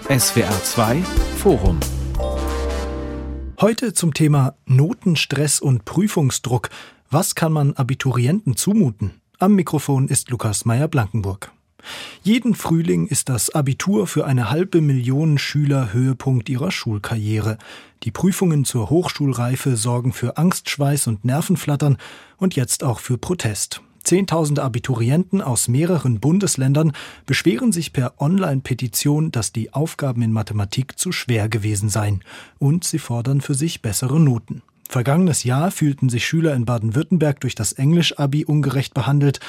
SWR 2 Forum. Heute zum Thema Notenstress und Prüfungsdruck. Was kann man Abiturienten zumuten? Am Mikrofon ist Lukas Meyer-Blankenburg. Jeden Frühling ist das Abitur für 500.000 Schüler Höhepunkt ihrer Schulkarriere. Die Prüfungen zur Hochschulreife sorgen für Angstschweiß und Nervenflattern und jetzt auch für Protest. Zehntausende Abiturienten aus mehreren Bundesländern beschweren sich per Online-Petition, dass die Aufgaben in Mathematik zu schwer gewesen seien. Und sie fordern für sich bessere Noten. Vergangenes Jahr fühlten sich Schüler in Baden-Württemberg durch das Englisch-Abi ungerecht behandelt.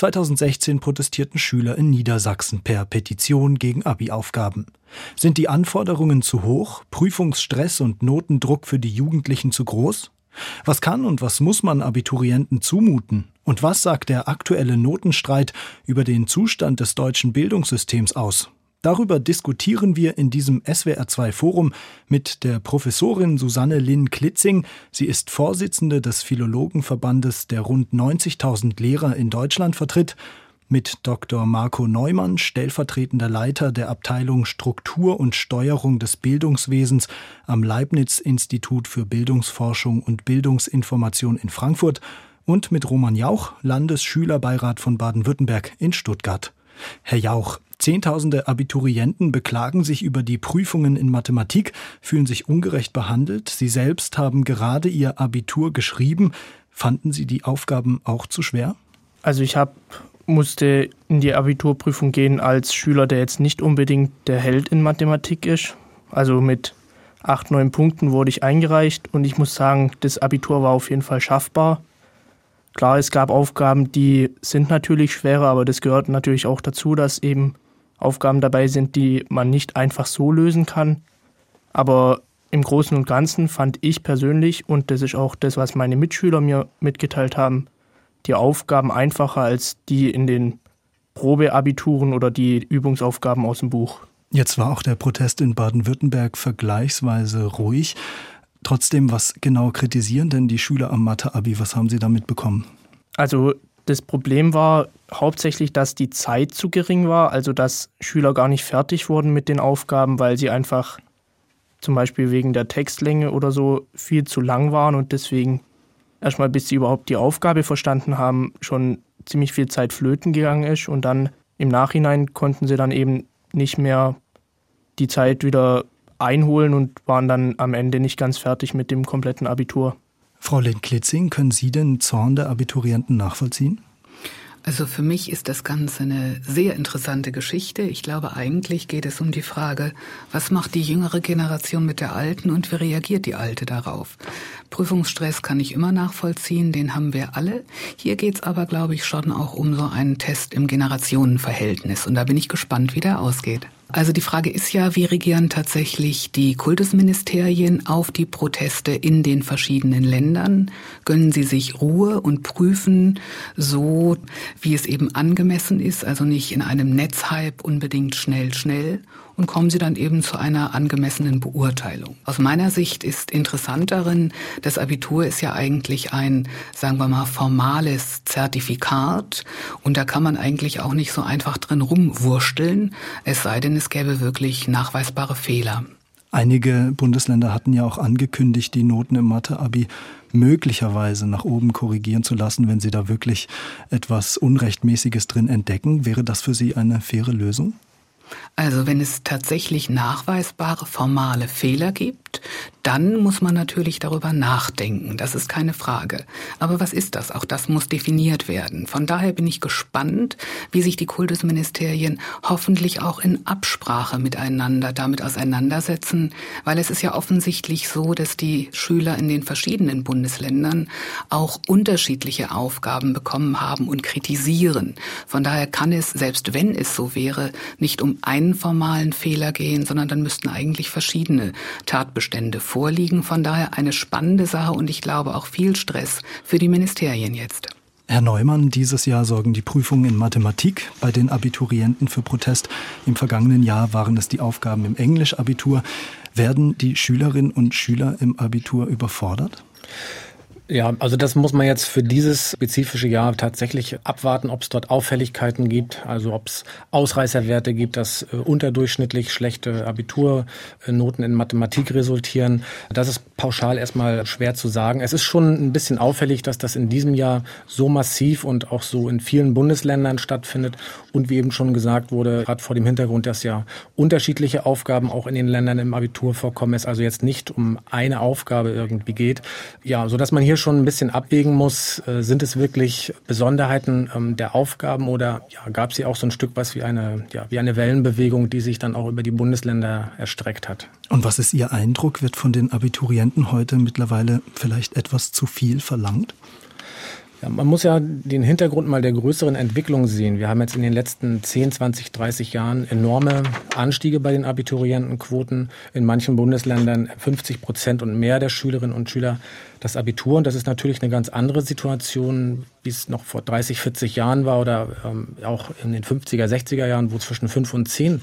2016 protestierten Schüler in Niedersachsen per Petition gegen Abi-Aufgaben. Sind die Anforderungen zu hoch, Prüfungsstress und Notendruck für die Jugendlichen zu groß? Was kann und was muss man Abiturienten zumuten? Und was sagt der aktuelle Notenstreit über den Zustand des deutschen Bildungssystems aus? Darüber diskutieren wir in diesem SWR2 Forum mit der Professorin Susanne Linn Klitzing. Sie ist Vorsitzende des Philologenverbandes, der rund 90.000 Lehrer in Deutschland vertritt, mit Dr. Marco Neumann, stellvertretender Leiter der Abteilung Struktur und Steuerung des Bildungswesens am Leibniz-Institut für Bildungsforschung und Bildungsinformation in Frankfurt, und mit Roman Jauch, Landesschülerbeirat von Baden-Württemberg in Stuttgart. Herr Jauch, Zehntausende Abiturienten beklagen sich über die Prüfungen in Mathematik, fühlen sich ungerecht behandelt. Sie selbst haben gerade Ihr Abitur geschrieben. Fanden Sie die Aufgaben auch zu schwer? Also ich musste in die Abiturprüfung gehen als Schüler, der jetzt nicht unbedingt der Held in Mathematik ist. Also mit 8, 9 Punkten wurde ich eingereicht und ich muss sagen, das Abitur war auf jeden Fall schaffbar. Klar, es gab Aufgaben, die sind natürlich schwerer, aber das gehört natürlich auch dazu, dass eben Aufgaben dabei sind, die man nicht einfach so lösen kann. Aber im Großen und Ganzen fand ich persönlich, und das ist auch das, was meine Mitschüler mir mitgeteilt haben, die Aufgaben einfacher als die in den Probeabituren oder die Übungsaufgaben aus dem Buch. Jetzt war auch der Protest in Baden-Württemberg vergleichsweise ruhig. Trotzdem, was genau kritisieren denn die Schüler am Mathe-Abi? Was haben sie damit bekommen? Also das Problem war hauptsächlich, dass die Zeit zu gering war, also dass Schüler gar nicht fertig wurden mit den Aufgaben, weil sie einfach zum Beispiel wegen der Textlänge oder so viel zu lang waren und deswegen erstmal, bis sie überhaupt die Aufgabe verstanden haben, schon ziemlich viel Zeit flöten gegangen ist und dann im Nachhinein konnten sie dann eben nicht mehr die Zeit wieder einholen und waren dann am Ende nicht ganz fertig mit dem kompletten Abitur. Frau Linn-Klitzing, können Sie den Zorn der Abiturienten nachvollziehen? Also für mich ist das Ganze eine sehr interessante Geschichte. Ich glaube, eigentlich geht es um die Frage, was macht die jüngere Generation mit der alten und wie reagiert die alte darauf? Prüfungsstress kann ich immer nachvollziehen, den haben wir alle. Hier geht es aber, glaube ich, schon auch um so einen Test im Generationenverhältnis. Und da bin ich gespannt, wie der ausgeht. Also die Frage ist ja, wie reagieren tatsächlich die Kultusministerien auf die Proteste in den verschiedenen Ländern? Gönnen sie sich Ruhe und prüfen so, wie es eben angemessen ist, also nicht in einem Netzhype unbedingt schnell, und kommen sie dann eben zu einer angemessenen Beurteilung. Aus meiner Sicht ist interessant darin, das Abitur ist ja eigentlich ein, sagen wir mal, formales Zertifikat und da kann man eigentlich auch nicht so einfach drin rumwursteln, es sei denn, es gäbe wirklich nachweisbare Fehler. Einige Bundesländer hatten ja auch angekündigt, die Noten im Mathe-Abi möglicherweise nach oben korrigieren zu lassen, wenn sie da wirklich etwas Unrechtmäßiges drin entdecken. Wäre das für Sie eine faire Lösung? Also wenn es tatsächlich nachweisbare formale Fehler gibt, dann muss man natürlich darüber nachdenken. Das ist keine Frage. Aber was ist das? Auch das muss definiert werden. Von daher bin ich gespannt, wie sich die Kultusministerien hoffentlich auch in Absprache miteinander damit auseinandersetzen, weil es ist ja offensichtlich so, dass die Schüler in den verschiedenen Bundesländern auch unterschiedliche Aufgaben bekommen haben und kritisieren. Von daher kann es, selbst wenn es so wäre, nicht um einen formalen Fehler gehen, sondern dann müssten eigentlich verschiedene Tatbestände vorliegen. Von daher eine spannende Sache und ich glaube auch viel Stress für die Ministerien jetzt. Herr Neumann, dieses Jahr sorgen die Prüfungen in Mathematik bei den Abiturienten für Protest. Im vergangenen Jahr waren es die Aufgaben im Englisch-Abitur. Werden die Schülerinnen und Schüler im Abitur überfordert? Ja, also das muss man jetzt für dieses spezifische Jahr tatsächlich abwarten, ob es dort Auffälligkeiten gibt, also ob es Ausreißerwerte gibt, dass unterdurchschnittlich schlechte Abiturnoten in Mathematik resultieren. Das ist pauschal erstmal schwer zu sagen. Es ist schon ein bisschen auffällig, dass das in diesem Jahr so massiv und auch so in vielen Bundesländern stattfindet. Und wie eben schon gesagt wurde, gerade vor dem Hintergrund, dass ja unterschiedliche Aufgaben auch in den Ländern im Abitur vorkommen, es also jetzt nicht um eine Aufgabe irgendwie geht. Ja, sodass man hier schon ein bisschen abwägen muss, sind es wirklich Besonderheiten der Aufgaben oder gab es hier auch so ein Stück was wie eine Wellenbewegung, die sich dann auch über die Bundesländer erstreckt hat. Und was ist Ihr Eindruck? Wird von den Abiturienten heute mittlerweile vielleicht etwas zu viel verlangt? Ja, man muss ja den Hintergrund mal der größeren Entwicklung sehen. Wir haben jetzt in den letzten 10, 20, 30 Jahren enorme Anstiege bei den Abiturientenquoten. In manchen Bundesländern 50% und mehr der Schülerinnen und Schüler das Abitur. Und das ist natürlich eine ganz andere Situation, wie es noch vor 30, 40 Jahren war oder auch in den 50er, 60er Jahren, wo zwischen 5 und 10%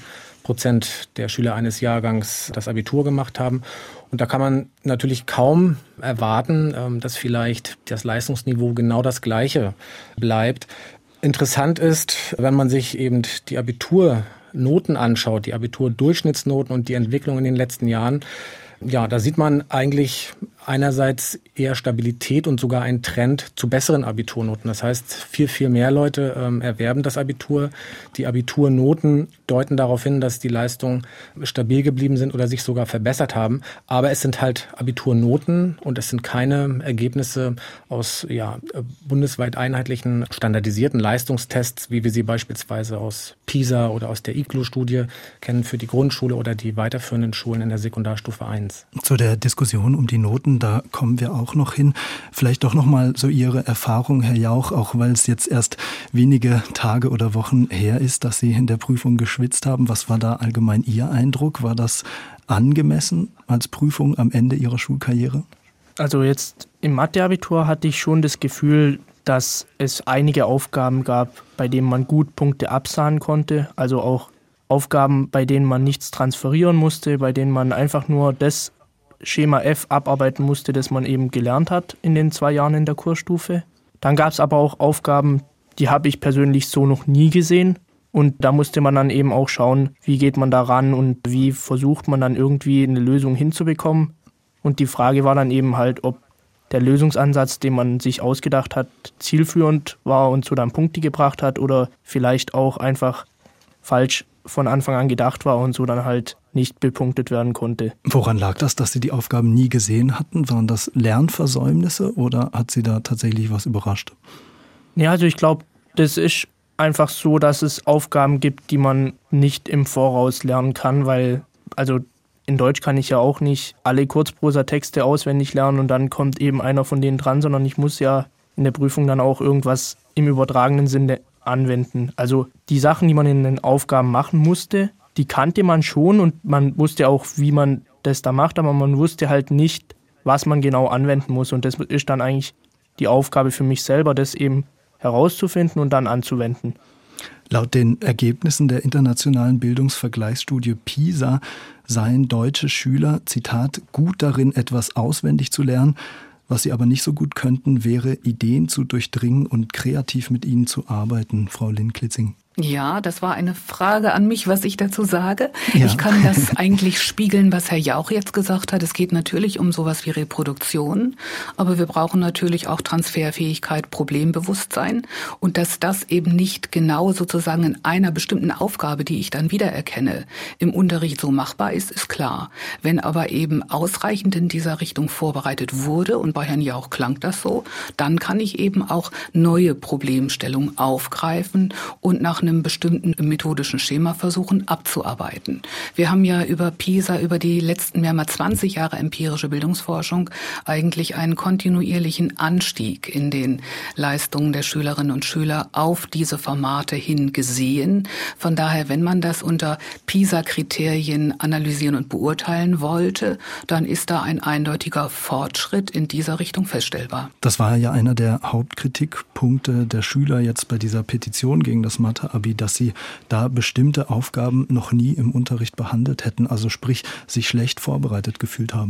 der Schüler eines Jahrgangs das Abitur gemacht haben. Und da kann man natürlich kaum erwarten, dass vielleicht das Leistungsniveau genau das gleiche bleibt. Interessant ist, wenn man sich eben die Abiturnoten anschaut, die Abiturdurchschnittsnoten und die Entwicklung in den letzten Jahren, ja, da sieht man eigentlich einerseits eher Stabilität und sogar einen Trend zu besseren Abiturnoten. Das heißt, viel mehr Leute erwerben das Abitur. Die Abiturnoten deuten darauf hin, dass die Leistungen stabil geblieben sind oder sich sogar verbessert haben. Aber es sind halt Abiturnoten und es sind keine Ergebnisse aus bundesweit einheitlichen standardisierten Leistungstests, wie wir sie beispielsweise aus PISA oder aus der IGLU-Studie kennen für die Grundschule oder die weiterführenden Schulen in der Sekundarstufe 1. Zu der Diskussion um die Noten, da kommen wir auch noch hin. Vielleicht doch noch mal so Ihre Erfahrung, Herr Jauch, auch weil es jetzt erst wenige Tage oder Wochen her ist, dass Sie in der Prüfung geschwitzt haben. Was war da allgemein Ihr Eindruck? War das angemessen als Prüfung am Ende Ihrer Schulkarriere? Also jetzt im Mathe-Abitur hatte ich schon das Gefühl, dass es einige Aufgaben gab, bei denen man gut Punkte absahnen konnte. Also auch Aufgaben, bei denen man nichts transferieren musste, bei denen man einfach nur das Schema F abarbeiten musste, das man eben gelernt hat in den 2 Jahren in der Kursstufe. Dann gab es aber auch Aufgaben, die habe ich persönlich so noch nie gesehen. Und da musste man dann eben auch schauen, wie geht man da ran und wie versucht man dann irgendwie eine Lösung hinzubekommen. Und die Frage war dann eben halt, ob der Lösungsansatz, den man sich ausgedacht hat, zielführend war und so dann Punkte gebracht hat oder vielleicht auch einfach falsch von Anfang an gedacht war und so dann halt nicht bepunktet werden konnte. Woran lag das, dass Sie die Aufgaben nie gesehen hatten? Waren das Lernversäumnisse oder hat Sie da tatsächlich was überrascht? Ja, also ich glaube, das ist einfach so, dass es Aufgaben gibt, die man nicht im Voraus lernen kann, weil, also in Deutsch kann ich ja auch nicht alle Kurzprosa-Texte auswendig lernen und dann kommt eben einer von denen dran, sondern ich muss ja in der Prüfung dann auch irgendwas im übertragenen Sinne anwenden. Also die Sachen, die man in den Aufgaben machen musste, die kannte man schon und man wusste auch, wie man das da macht, aber man wusste halt nicht, was man genau anwenden muss. Und das ist dann eigentlich die Aufgabe für mich selber, das eben herauszufinden und dann anzuwenden. Laut den Ergebnissen der internationalen Bildungsvergleichsstudie PISA seien deutsche Schüler, Zitat, gut darin, etwas auswendig zu lernen. Was sie aber nicht so gut könnten, wäre, Ideen zu durchdringen und kreativ mit ihnen zu arbeiten, Frau Linn-Klitzing. Ja, das war eine Frage an mich, was ich dazu sage. Ja. Ich kann das eigentlich spiegeln, was Herr Jauch jetzt gesagt hat. Es geht natürlich um sowas wie Reproduktion, aber wir brauchen natürlich auch Transferfähigkeit, Problembewusstsein und dass das eben nicht genau sozusagen in einer bestimmten Aufgabe, die ich dann wiedererkenne, im Unterricht so machbar ist, ist klar. Wenn aber eben ausreichend in dieser Richtung vorbereitet wurde, und bei Herrn Jauch klang das so, dann kann ich eben auch neue Problemstellungen aufgreifen und nach einem bestimmten methodischen Schema versuchen abzuarbeiten. Wir haben ja über PISA, über die letzten mehrmals 20 Jahre empirische Bildungsforschung eigentlich einen kontinuierlichen Anstieg in den Leistungen der Schülerinnen und Schüler auf diese Formate hin gesehen. Von daher, wenn man das unter PISA-Kriterien analysieren und beurteilen wollte, dann ist da ein eindeutiger Fortschritt in dieser Richtung feststellbar. Das war ja einer der Hauptkritikpunkte der Schüler jetzt bei dieser Petition gegen das Mathe-Abi, dass sie da bestimmte Aufgaben noch nie im Unterricht behandelt hätten, also sprich sich schlecht vorbereitet gefühlt haben.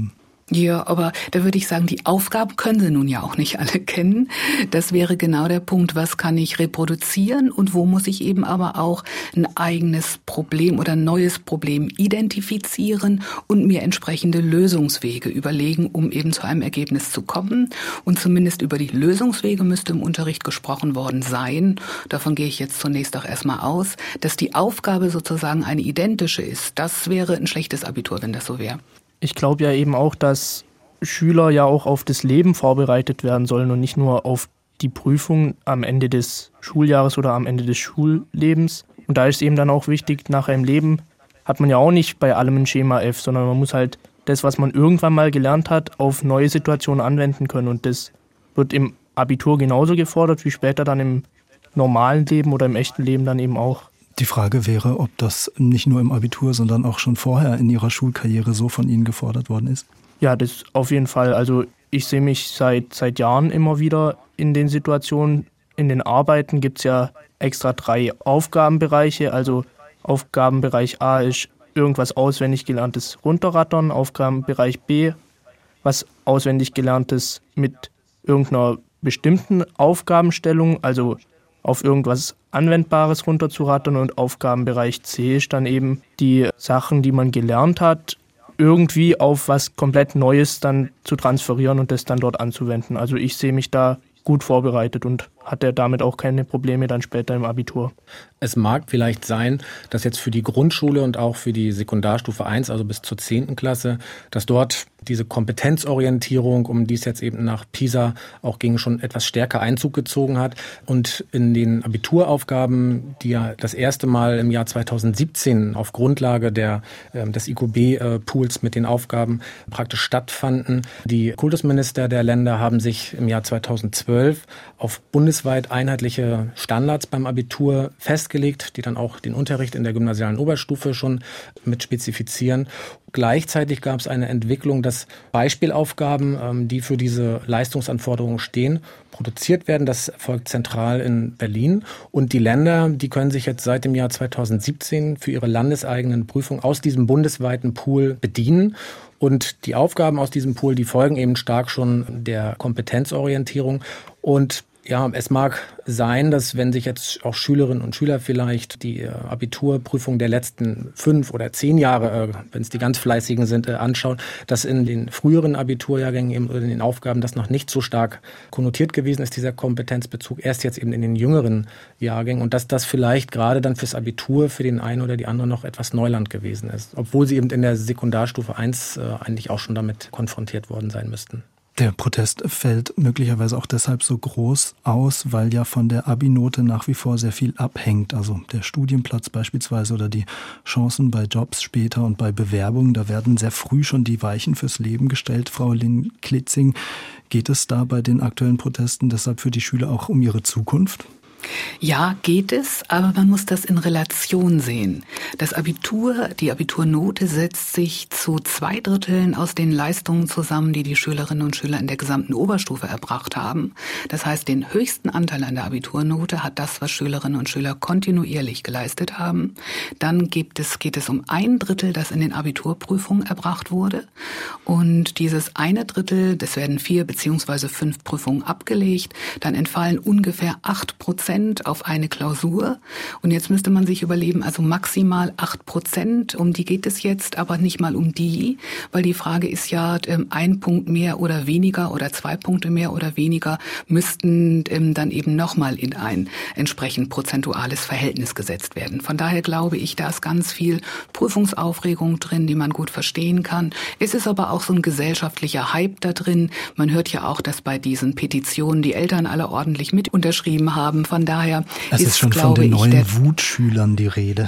Ja, aber da würde ich sagen, die Aufgaben können sie nun ja auch nicht alle kennen. Das wäre genau der Punkt, was kann ich reproduzieren und wo muss ich eben aber auch ein eigenes Problem oder ein neues Problem identifizieren und mir entsprechende Lösungswege überlegen, um eben zu einem Ergebnis zu kommen. Und zumindest über die Lösungswege müsste im Unterricht gesprochen worden sein. Davon gehe ich jetzt zunächst auch erstmal aus, dass die Aufgabe sozusagen eine identische ist. Das wäre ein schlechtes Abitur, wenn das so wäre. Ich glaube ja eben auch, dass Schüler ja auch auf das Leben vorbereitet werden sollen und nicht nur auf die Prüfung am Ende des Schuljahres oder am Ende des Schullebens. Und da ist eben dann auch wichtig, nachher im Leben hat man ja auch nicht bei allem ein Schema F, sondern man muss halt das, was man irgendwann mal gelernt hat, auf neue Situationen anwenden können. Und das wird im Abitur genauso gefordert wie später dann im normalen Leben oder im echten Leben dann eben auch. Die Frage wäre, ob das nicht nur im Abitur, sondern auch schon vorher in Ihrer Schulkarriere so von Ihnen gefordert worden ist? Ja, das auf jeden Fall. Also ich sehe mich seit Jahren immer wieder in den Situationen. In den Arbeiten gibt es ja extra 3 Aufgabenbereiche. Also Aufgabenbereich A ist irgendwas auswendig Gelerntes runterrattern. Aufgabenbereich B, was auswendig Gelerntes mit irgendeiner bestimmten Aufgabenstellung, also auf irgendwas Anwendbares runterzurattern, und Aufgabenbereich C ist dann eben die Sachen, die man gelernt hat, irgendwie auf was komplett Neues dann zu transferieren und das dann dort anzuwenden. Also ich sehe mich da gut vorbereitet und hatte damit auch keine Probleme dann später im Abitur. Es mag vielleicht sein, dass jetzt für die Grundschule und auch für die Sekundarstufe 1, also bis zur 10. Klasse, dass dort diese Kompetenzorientierung, um die es jetzt eben nach PISA auch ging, schon etwas stärker Einzug gezogen hat. Und in den Abituraufgaben, die ja das erste Mal im Jahr 2017 auf Grundlage des IQB-Pools mit den Aufgaben praktisch stattfanden, die Kultusminister der Länder haben sich im Jahr 2012 auf bundesweit einheitliche Standards beim Abitur festgelegt, die dann auch den Unterricht in der gymnasialen Oberstufe schon mit spezifizieren. Gleichzeitig gab es eine Entwicklung, dass Beispielaufgaben, die für diese Leistungsanforderungen stehen, produziert werden. Das erfolgt zentral in Berlin. Und die Länder, die können sich jetzt seit dem Jahr 2017 für ihre landeseigenen Prüfungen aus diesem bundesweiten Pool bedienen. Und die Aufgaben aus diesem Pool, die folgen eben stark schon der Kompetenzorientierung. Und ja, es mag sein, dass wenn sich jetzt auch Schülerinnen und Schüler vielleicht die Abiturprüfung der letzten 5 oder 10 Jahre, wenn es die ganz Fleißigen sind, anschauen, dass in den früheren Abiturjahrgängen eben oder in den Aufgaben das noch nicht so stark konnotiert gewesen ist, dieser Kompetenzbezug, erst jetzt eben in den jüngeren Jahrgängen, und dass das vielleicht gerade dann fürs Abitur für den einen oder die andere noch etwas Neuland gewesen ist, obwohl sie eben in der Sekundarstufe 1 eigentlich auch schon damit konfrontiert worden sein müssten. Der Protest fällt möglicherweise auch deshalb so groß aus, weil ja von der Abi-Note nach wie vor sehr viel abhängt. Also der Studienplatz beispielsweise oder die Chancen bei Jobs später und bei Bewerbungen. Da werden sehr früh schon die Weichen fürs Leben gestellt. Frau Lin-Klitzing, geht es da bei den aktuellen Protesten deshalb für die Schüler auch um ihre Zukunft? Ja, geht es, aber man muss das in Relation sehen. Das Abitur, die Abiturnote setzt sich zu 2/3 aus den Leistungen zusammen, die die Schülerinnen und Schüler in der gesamten Oberstufe erbracht haben. Das heißt, den höchsten Anteil an der Abiturnote hat das, was Schülerinnen und Schüler kontinuierlich geleistet haben. Dann geht es um 1/3, das in den Abiturprüfungen erbracht wurde. Und dieses 1/3, das werden 4 bzw. 5 Prüfungen abgelegt. Dann entfallen ungefähr 8% auf eine Klausur. Und jetzt müsste man sich überlegen, also maximal 8%, um die geht es jetzt, aber nicht mal um die, weil die Frage ist ja, 1 Punkt mehr oder weniger oder 2 Punkte mehr oder weniger müssten dann eben nochmal in ein entsprechend prozentuales Verhältnis gesetzt werden. Von daher glaube ich, da ist ganz viel Prüfungsaufregung drin, die man gut verstehen kann. Es ist aber auch so ein gesellschaftlicher Hype da drin. Man hört ja auch, dass bei diesen Petitionen die Eltern alle ordentlich mit unterschrieben haben. Von daher ist schon von den neuen Wutschülern die Rede.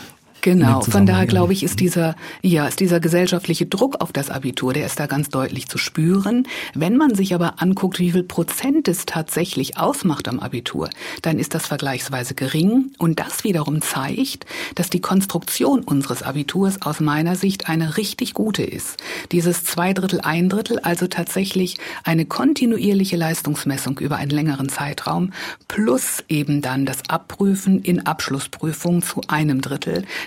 Genau, von daher glaube ich, ist dieser gesellschaftliche Druck auf das Abitur, der ist da ganz deutlich zu spüren. Wenn man sich aber anguckt, wie viel Prozent es tatsächlich ausmacht am Abitur, dann ist das vergleichsweise gering. Und das wiederum zeigt, dass die Konstruktion unseres Abiturs aus meiner Sicht eine richtig gute ist. Dieses 2/3, 1/3, also tatsächlich eine kontinuierliche Leistungsmessung über einen längeren Zeitraum plus eben dann das Abprüfen in Abschlussprüfungen zu 1/3.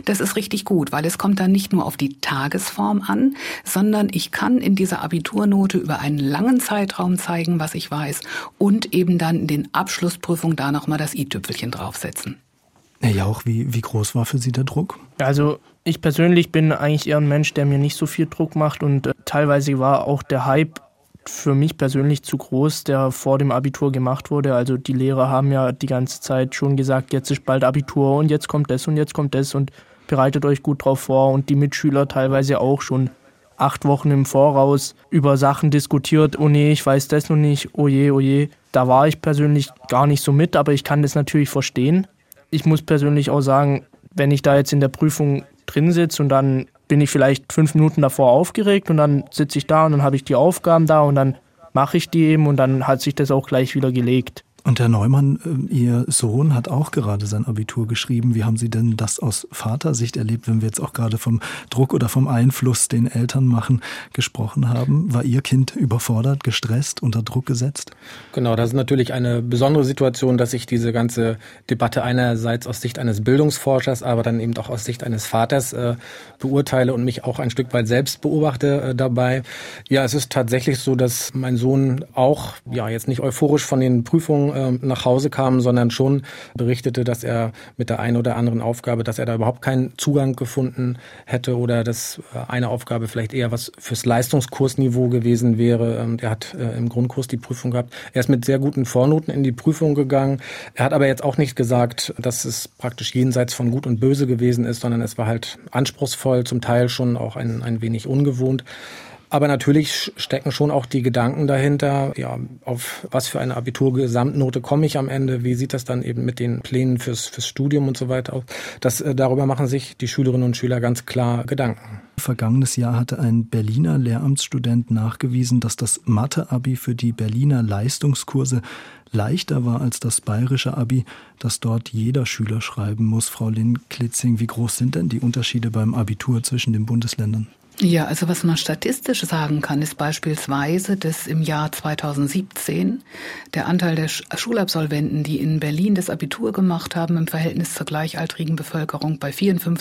Das ist richtig gut, weil es kommt dann nicht nur auf die Tagesform an, sondern ich kann in dieser Abiturnote über einen langen Zeitraum zeigen, was ich weiß und eben dann in den Abschlussprüfungen da nochmal das i-Tüpfelchen draufsetzen. Herr Jauch, wie groß war für Sie der Druck? Also ich persönlich bin eigentlich eher ein Mensch, der mir nicht so viel Druck macht und teilweise war auch der Hype für mich persönlich zu groß, der vor dem Abitur gemacht wurde. Also die Lehrer haben ja die ganze Zeit schon gesagt, jetzt ist bald Abitur und jetzt kommt das und bereitet euch gut drauf vor. Und die Mitschüler teilweise auch schon 8 Wochen im Voraus über Sachen diskutiert. Oh nee, ich weiß das noch nicht, oh je. Da war ich persönlich gar nicht so mit, aber ich kann das natürlich verstehen. Ich muss persönlich auch sagen, wenn ich da jetzt in der Prüfung drin sitze und dann bin ich vielleicht 5 Minuten davor aufgeregt und dann sitze ich da und dann habe ich die Aufgaben da und dann mache ich die eben und dann hat sich das auch gleich wieder gelegt. Und Herr Neumann, Ihr Sohn hat auch gerade sein Abitur geschrieben. Wie haben Sie denn das aus Vatersicht erlebt, wenn wir jetzt auch gerade vom Druck oder vom Einfluss, den Eltern machen, gesprochen haben? War Ihr Kind überfordert, gestresst, unter Druck gesetzt? Genau, das ist natürlich eine besondere Situation, dass ich diese ganze Debatte einerseits aus Sicht eines Bildungsforschers, aber dann eben auch aus Sicht eines Vaters beurteile und mich auch ein Stück weit selbst beobachte dabei. Ja, es ist tatsächlich so, dass mein Sohn auch jetzt nicht euphorisch von den Prüfungen nach Hause kam, sondern schon berichtete, dass er mit der einen oder anderen Aufgabe, dass er da überhaupt keinen Zugang gefunden hätte oder dass eine Aufgabe vielleicht eher was fürs Leistungskursniveau gewesen wäre. Er hat im Grundkurs die Prüfung gehabt. Er ist mit sehr guten Vornoten in die Prüfung gegangen. Er hat aber jetzt auch nicht gesagt, dass es praktisch jenseits von Gut und Böse gewesen ist, sondern es war halt anspruchsvoll, zum Teil schon auch ein wenig ungewohnt. Aber natürlich stecken schon auch die Gedanken dahinter, auf was für eine Abiturgesamtnote komme ich am Ende, wie sieht das dann eben mit den Plänen fürs Studium und so weiter aus. Darüber machen sich die Schülerinnen und Schüler ganz klar Gedanken. Vergangenes Jahr hatte ein Berliner Lehramtsstudent nachgewiesen, dass das Mathe-Abi für die Berliner Leistungskurse leichter war als das bayerische Abi, das dort jeder Schüler schreiben muss. Frau Linn-Klitzing, wie groß sind denn die Unterschiede beim Abitur zwischen den Bundesländern? Ja, also was man statistisch sagen kann, ist beispielsweise, dass im Jahr 2017 der Anteil der Schulabsolventen, die in Berlin das Abitur gemacht haben, im Verhältnis zur gleichaltrigen Bevölkerung bei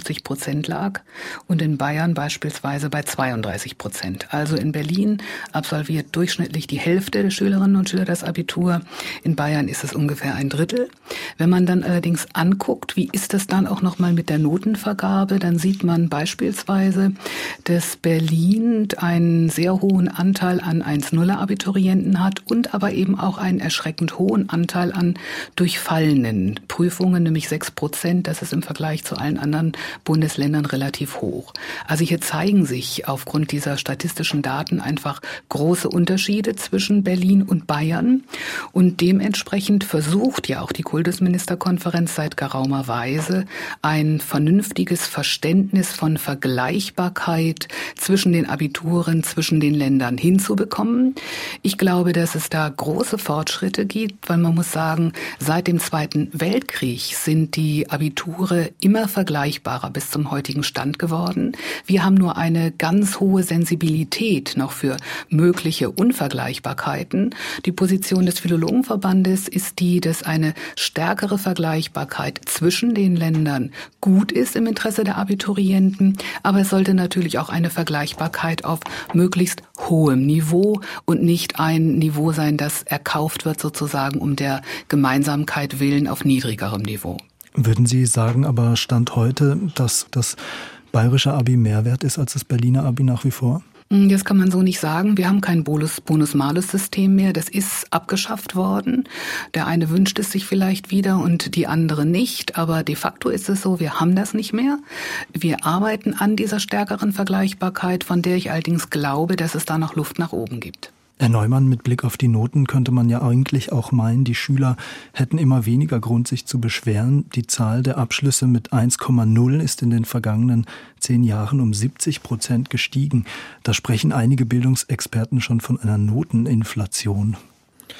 54% lag und in Bayern beispielsweise bei 32%. Also in Berlin absolviert durchschnittlich die Hälfte der Schülerinnen und Schüler das Abitur. In Bayern ist es ungefähr 1/3. Wenn man dann allerdings anguckt, wie ist das dann auch nochmal mit der Notenvergabe, dann sieht man beispielsweise, dass Berlin einen sehr hohen Anteil an 1-0er-Abiturienten hat und aber eben auch einen erschreckend hohen Anteil an durchfallenen Prüfungen, nämlich 6%. Das ist im Vergleich zu allen anderen Bundesländern relativ hoch. Also hier zeigen sich aufgrund dieser statistischen Daten einfach große Unterschiede zwischen Berlin und Bayern. Und dementsprechend versucht ja auch die Kultusministerkonferenz seit geraumer Weise ein vernünftiges Verständnis von Vergleichbarkeit zwischen den Abituren, zwischen den Ländern hinzubekommen. Ich glaube, dass es da große Fortschritte gibt, weil man muss sagen, seit dem Zweiten Weltkrieg sind die Abiture immer vergleichbarer bis zum heutigen Stand geworden. Wir haben nur eine ganz hohe Sensibilität noch für mögliche Unvergleichbarkeiten. Die Position des Philologenverbandes ist die, dass eine stärkere Vergleichbarkeit zwischen den Ländern gut ist im Interesse der Abiturienten, aber es sollte natürlich auch eine Vergleichbarkeit auf möglichst hohem Niveau und nicht ein Niveau sein, das erkauft wird sozusagen um der Gemeinsamkeit willen auf niedrigerem Niveau. Würden Sie sagen, aber Stand heute, dass das bayerische Abi mehr wert ist als das Berliner Abi nach wie vor? Das kann man so nicht sagen. Wir haben kein Bonus-Malus-System mehr. Das ist abgeschafft worden. Der eine wünscht es sich vielleicht wieder und die andere nicht. Aber de facto ist es so, wir haben das nicht mehr. Wir arbeiten an dieser stärkeren Vergleichbarkeit, von der ich allerdings glaube, dass es da noch Luft nach oben gibt. Herr Neumann, mit Blick auf die Noten könnte man ja eigentlich auch meinen, die Schüler hätten immer weniger Grund, sich zu beschweren. Die Zahl der Abschlüsse mit 1,0 ist in den vergangenen 10 Jahren um 70% gestiegen. Da sprechen einige Bildungsexperten schon von einer Noteninflation.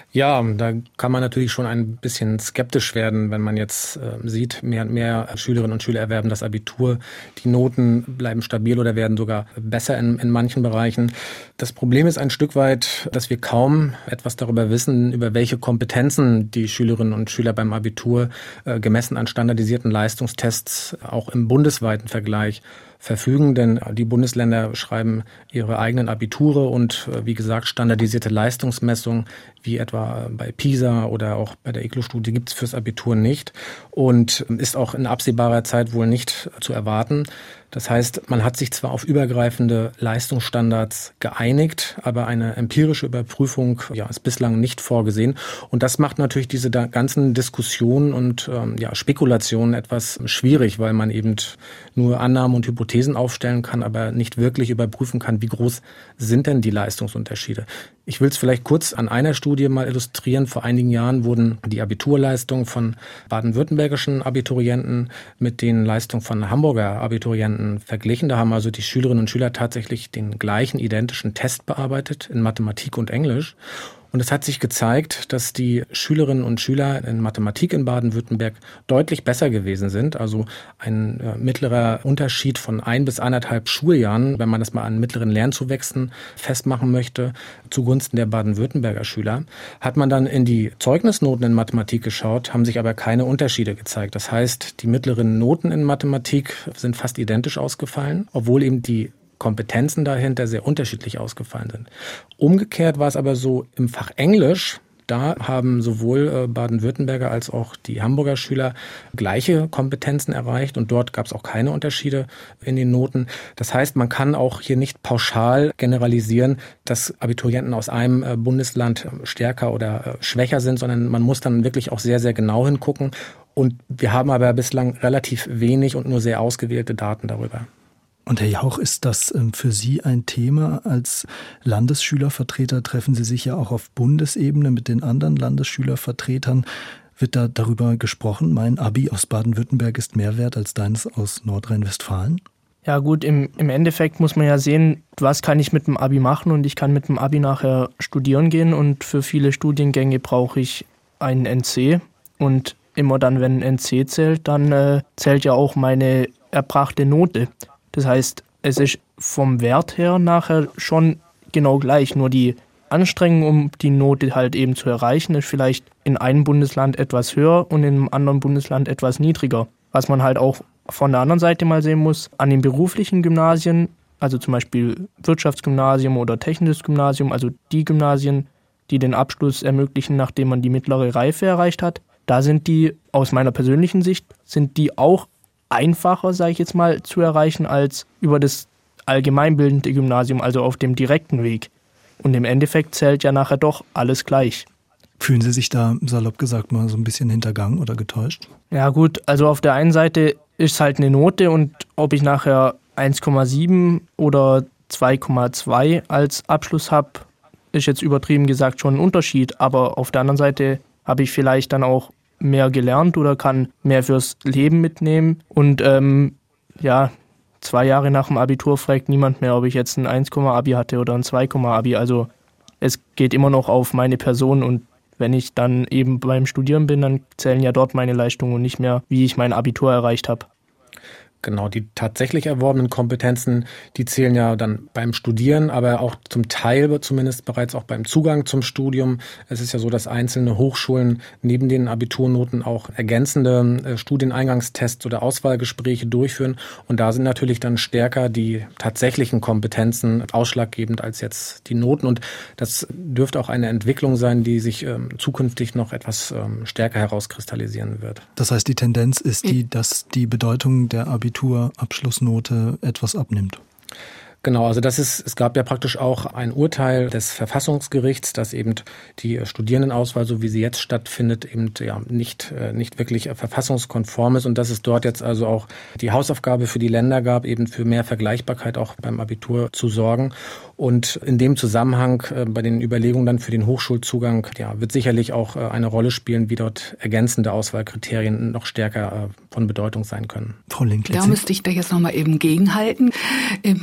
Ja, da kann man natürlich schon ein bisschen skeptisch werden, wenn man jetzt sieht, mehr und mehr Schülerinnen und Schüler erwerben das Abitur. Die Noten bleiben stabil oder werden sogar besser in manchen Bereichen. Das Problem ist ein Stück weit, dass wir kaum etwas darüber wissen, über welche Kompetenzen die Schülerinnen und Schüler beim Abitur gemessen an standardisierten Leistungstests auch im bundesweiten Vergleich verfügen, denn die Bundesländer schreiben ihre eigenen Abiture und wie gesagt standardisierte Leistungsmessungen wie etwa bei PISA oder auch bei der ECLO-Studie gibt es fürs Abitur nicht und ist auch in absehbarer Zeit wohl nicht zu erwarten. Das heißt, man hat sich zwar auf übergreifende Leistungsstandards geeinigt, aber eine empirische Überprüfung ist bislang nicht vorgesehen. Und das macht natürlich diese ganzen Diskussionen und Spekulationen etwas schwierig, weil man eben nur Annahmen und Hypothesen aufstellen kann, aber nicht wirklich überprüfen kann, wie groß sind denn die Leistungsunterschiede. Ich will es vielleicht kurz an einer Studie mal illustrieren. Vor einigen Jahren wurden die Abiturleistungen von baden-württembergischen Abiturienten mit den Leistungen von Hamburger Abiturienten verglichen. Da haben also die Schülerinnen und Schüler tatsächlich den gleichen identischen Test bearbeitet in Mathematik und Englisch. Und es hat sich gezeigt, dass die Schülerinnen und Schüler in Mathematik in Baden-Württemberg deutlich besser gewesen sind. Also ein mittlerer Unterschied von 1 bis 1,5 Schuljahren, wenn man das mal an mittleren Lernzuwächsen festmachen möchte, zugunsten der Baden-Württemberger Schüler. Hat man dann in die Zeugnisnoten in Mathematik geschaut, haben sich aber keine Unterschiede gezeigt. Das heißt, die mittleren Noten in Mathematik sind fast identisch ausgefallen, obwohl eben die Kompetenzen dahinter sehr unterschiedlich ausgefallen sind. Umgekehrt war es aber so im Fach Englisch, da haben sowohl Baden-Württemberger als auch die Hamburger Schüler gleiche Kompetenzen erreicht und dort gab es auch keine Unterschiede in den Noten. Das heißt, man kann auch hier nicht pauschal generalisieren, dass Abiturienten aus einem Bundesland stärker oder schwächer sind, sondern man muss dann wirklich auch sehr, sehr genau hingucken. Und wir haben aber bislang relativ wenig und nur sehr ausgewählte Daten darüber. Und Herr Jauch, ist das für Sie ein Thema? Als Landesschülervertreter treffen Sie sich ja auch auf Bundesebene mit den anderen Landesschülervertretern. Wird da darüber gesprochen, mein Abi aus Baden-Württemberg ist mehr wert als deines aus Nordrhein-Westfalen? Ja gut, im Endeffekt muss man ja sehen, was kann ich mit dem Abi machen und ich kann mit dem Abi nachher studieren gehen und für viele Studiengänge brauche ich einen NC und immer dann, wenn ein NC zählt, dann zählt ja auch meine erbrachte Note. Das heißt, es ist vom Wert her nachher schon genau gleich, nur die Anstrengung, um die Note halt eben zu erreichen, ist vielleicht in einem Bundesland etwas höher und in einem anderen Bundesland etwas niedriger. Was man halt auch von der anderen Seite mal sehen muss, an den beruflichen Gymnasien, also zum Beispiel Wirtschaftsgymnasium oder Technisches Gymnasium, also die Gymnasien, die den Abschluss ermöglichen, nachdem man die mittlere Reife erreicht hat, da sind die, aus meiner persönlichen Sicht, sind die auch einfacher, sage ich jetzt mal, zu erreichen als über das allgemeinbildende Gymnasium, also auf dem direkten Weg. Und im Endeffekt zählt ja nachher doch alles gleich. Fühlen Sie sich da, salopp gesagt, mal so ein bisschen hintergangen oder getäuscht? Ja gut, also auf der einen Seite ist es halt eine Note und ob ich nachher 1,7 oder 2,2 als Abschluss habe, ist jetzt übertrieben gesagt schon ein Unterschied. Aber auf der anderen Seite habe ich vielleicht dann auch mehr gelernt oder kann mehr fürs Leben mitnehmen. Und 2 Jahre nach dem Abitur fragt niemand mehr, ob ich jetzt ein 1-Abi hatte oder ein 2-Abi. Also es geht immer noch auf meine Person und wenn ich dann eben beim Studieren bin, dann zählen ja dort meine Leistungen und nicht mehr, wie ich mein Abitur erreicht habe. Genau, die tatsächlich erworbenen Kompetenzen, die zählen ja dann beim Studieren, aber auch zum Teil zumindest bereits auch beim Zugang zum Studium. Es ist ja so, dass einzelne Hochschulen neben den Abiturnoten auch ergänzende Studieneingangstests oder Auswahlgespräche durchführen. Und da sind natürlich dann stärker die tatsächlichen Kompetenzen ausschlaggebend als jetzt die Noten. Und das dürfte auch eine Entwicklung sein, die sich zukünftig noch etwas stärker herauskristallisieren wird. Das heißt, die Tendenz ist die, dass die Bedeutung der Abiturabschlussnote etwas abnimmt. Genau, also es gab ja praktisch auch ein Urteil des Verfassungsgerichts, dass eben die Studierendenauswahl, so wie sie jetzt stattfindet, eben nicht wirklich verfassungskonform ist und dass es dort jetzt also auch die Hausaufgabe für die Länder gab, eben für mehr Vergleichbarkeit auch beim Abitur zu sorgen. Und in dem Zusammenhang bei den Überlegungen dann für den Hochschulzugang wird sicherlich auch eine Rolle spielen, wie dort ergänzende Auswahlkriterien noch stärker von Bedeutung sein können. Frau Linklitz. Da müsste ich da jetzt nochmal eben gegenhalten. Also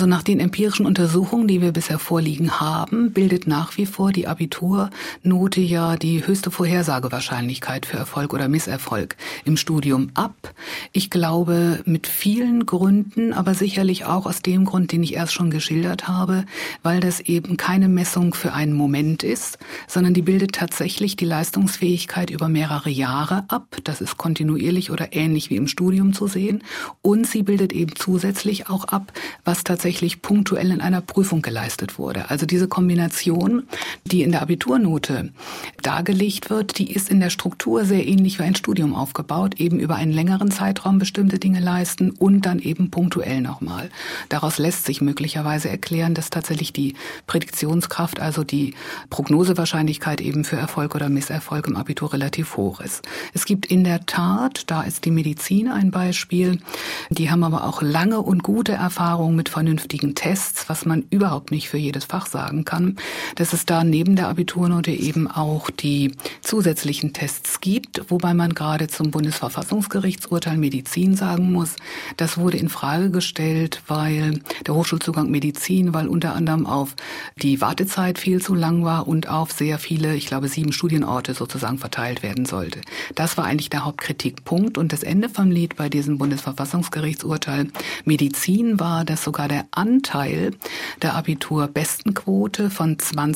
nach den empirischen Untersuchungen, die wir bisher vorliegen haben, bildet nach wie vor die Abiturnote ja die höchste Vorhersagewahrscheinlichkeit für Erfolg oder Misserfolg im Studium ab. Ich glaube, mit vielen Gründen, aber sicherlich auch aus dem Grund, den ich erst schon geschildert habe, weil das eben keine Messung für einen Moment ist, sondern die bildet tatsächlich die Leistungsfähigkeit über mehrere Jahre ab. Das ist kontinuierlich oder ähnlich wie im Studium zu sehen. Und sie bildet eben zusätzlich auch ab, was tatsächlich punktuell in einer Prüfung geleistet wurde. Also diese Kombination, die in der Abiturnote dargelegt wird, die ist in der Struktur sehr ähnlich wie ein Studium aufgebaut, eben über einen längeren Zeitraum bestimmte Dinge leisten und dann eben punktuell nochmal. Daraus lässt sich möglicherweise erklären, dass tatsächlich die Prädiktionskraft, also die Prognosewahrscheinlichkeit eben für Erfolg oder Misserfolg im Abitur relativ hoch ist. Es gibt in der Tat, da ist die Medizin ein Beispiel, die haben aber auch lange und gute Erfahrungen mit vernünftigen Tests, was man überhaupt nicht für jedes Fach sagen kann, dass es da neben der Abiturnote eben auch die zusätzlichen Tests gibt, wobei man gerade zum Bundesverfassungsgerichtsurteil Medizin sagen muss, das wurde in Frage gestellt, weil der Hochschulzugang Medizin, weil unter anderem auf die Wartezeit viel zu lang war und auf sehr viele, ich glaube 7 Studienorte sozusagen verteilt werden sollte. Das war eigentlich der Hauptkritikpunkt und das Ende vom Lied bei diesem Bundesverfassungsgerichtsurteil Medizin war, dass sogar der Anteil der Abiturbestenquote von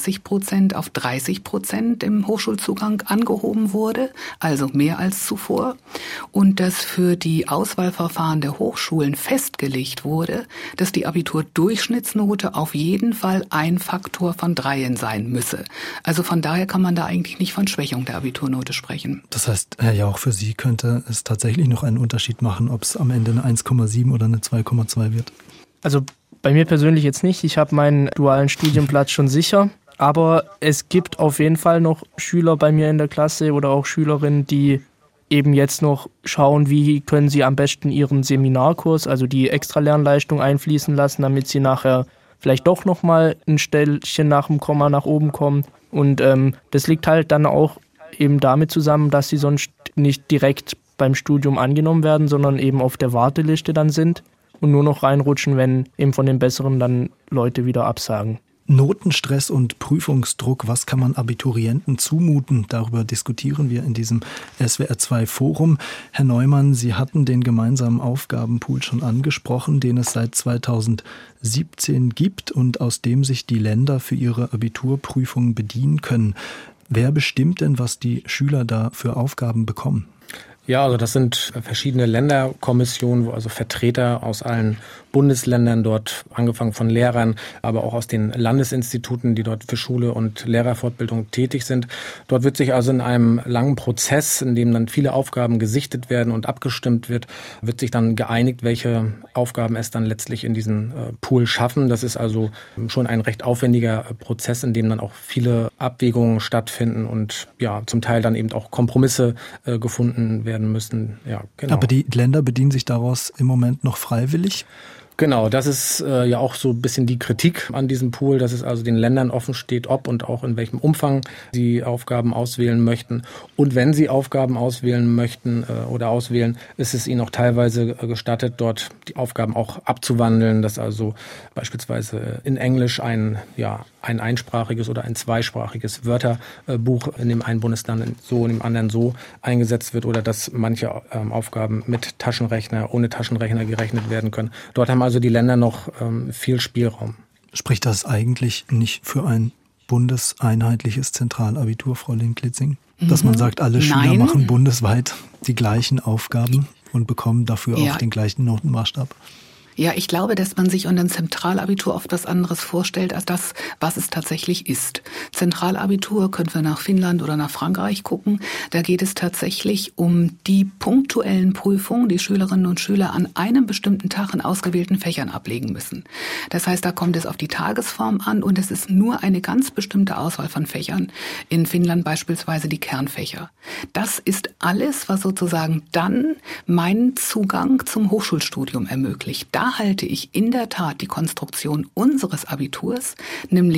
20% auf 30% im Hochschulzugang angehoben wurde, also mehr als zuvor. Und dass für die Auswahlverfahren der Hochschulen festgelegt wurde, dass die Abiturdurchschnittsnote auf jeden Fall ein Faktor von 3 sein müsse. Also von daher kann man da eigentlich nicht von Schwächung der Abiturnote sprechen. Das heißt, Herr Jauch, für Sie könnte es tatsächlich noch einen Unterschied machen, ob es am Ende eine 1,7 oder eine 2,2 wird? Also bei mir persönlich jetzt nicht. Ich habe meinen dualen Studienplatz schon sicher. Aber es gibt auf jeden Fall noch Schüler bei mir in der Klasse oder auch Schülerinnen, die eben jetzt noch schauen, wie können sie am besten ihren Seminarkurs, also die Extralernleistung einfließen lassen, damit sie nachher vielleicht doch nochmal ein Stellchen nach dem Komma nach oben kommen. Und das liegt halt dann auch eben damit zusammen, dass sie sonst nicht direkt beim Studium angenommen werden, sondern eben auf der Warteliste dann sind und nur noch reinrutschen, wenn eben von den Besseren dann Leute wieder absagen. Notenstress und Prüfungsdruck, was kann man Abiturienten zumuten? Darüber diskutieren wir in diesem SWR2-Forum. Herr Neumann, Sie hatten den gemeinsamen Aufgabenpool schon angesprochen, den es seit 2017 gibt und aus dem sich die Länder für ihre Abiturprüfungen bedienen können. Wer bestimmt denn, was die Schüler da für Aufgaben bekommen? Ja, also das sind verschiedene Länderkommissionen, wo also Vertreter aus allen Bundesländern dort, angefangen von Lehrern, aber auch aus den Landesinstituten, die dort für Schule und Lehrerfortbildung tätig sind. Dort wird sich also in einem langen Prozess, in dem dann viele Aufgaben gesichtet werden und abgestimmt wird, wird sich dann geeinigt, welche Aufgaben es dann letztlich in diesen Pool schaffen. Das ist also schon ein recht aufwendiger Prozess, in dem dann auch viele Abwägungen stattfinden und ja, zum Teil dann eben auch Kompromisse gefunden werden müssen. Ja, genau. Aber die Länder bedienen sich daraus im Moment noch freiwillig? Genau, das ist ja auch so ein bisschen die Kritik an diesem Pool, dass es also den Ländern offen steht, ob und auch in welchem Umfang sie Aufgaben auswählen möchten. Und wenn sie Aufgaben auswählen möchten oder auswählen, ist es ihnen auch teilweise gestattet, dort die Aufgaben auch abzuwandeln, dass also beispielsweise in Englisch ein einsprachiges oder ein zweisprachiges Wörterbuch in dem einen Bundesland so, in dem anderen so eingesetzt wird oder dass manche Aufgaben mit Taschenrechner, ohne Taschenrechner gerechnet werden können. Dort haben also die Länder noch viel Spielraum. Spricht das eigentlich nicht für ein bundeseinheitliches Zentralabitur, Frau Lindglitzing? Dass man sagt, alle Schüler machen bundesweit die gleichen Aufgaben und bekommen dafür auch den gleichen Notenmaßstab? Ja, ich glaube, dass man sich unter einem Zentralabitur oft was anderes vorstellt, als das, was es tatsächlich ist. Zentralabitur, können wir nach Finnland oder nach Frankreich gucken, da geht es tatsächlich um die punktuellen Prüfungen, die Schülerinnen und Schüler an einem bestimmten Tag in ausgewählten Fächern ablegen müssen. Das heißt, da kommt es auf die Tagesform an und es ist nur eine ganz bestimmte Auswahl von Fächern. In Finnland beispielsweise die Kernfächer. Das ist alles, was sozusagen dann meinen Zugang zum Hochschulstudium ermöglicht. Da halte ich in der Tat die Konstruktion unseres Abiturs, nämlich